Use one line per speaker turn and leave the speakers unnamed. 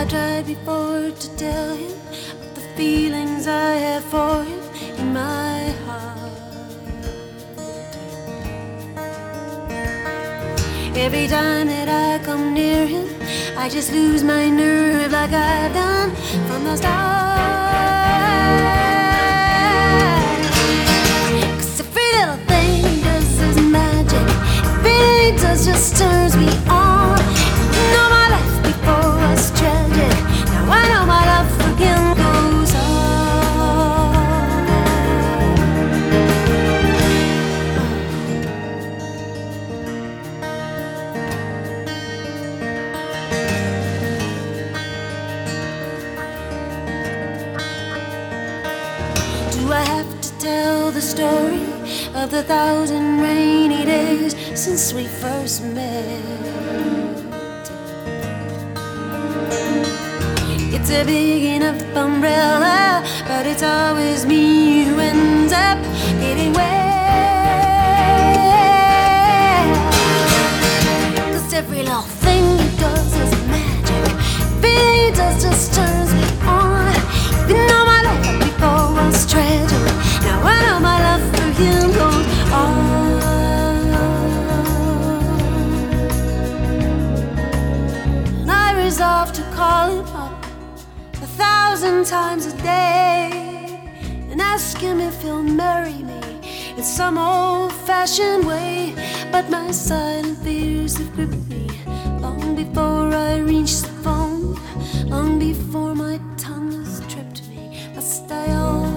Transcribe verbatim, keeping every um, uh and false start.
I tried before to tell him of the feelings I have for him in my heart. Every time that I come near him, I just lose my nerve like I've done from the start. 'Cause every little thing he does is magic. Everything he does just turns me on. You know my life before was tragic. Now I know my love for him goes on. Do I have to tell the story of the thousand rainy days since we first met? It's a big enough umbrella, but it's always me who ends up getting wet. 'Cause every little thing he does is magic. Everything he does just turns me on. You know my life before was tragic. Now I know my love for him goes on. And I resolve to call him up a thousand times a day and ask him if he'll marry me in some old-fashioned way. But my silent fears have gripped me long before I reach the phone, long before my tongue has tripped me. Must I all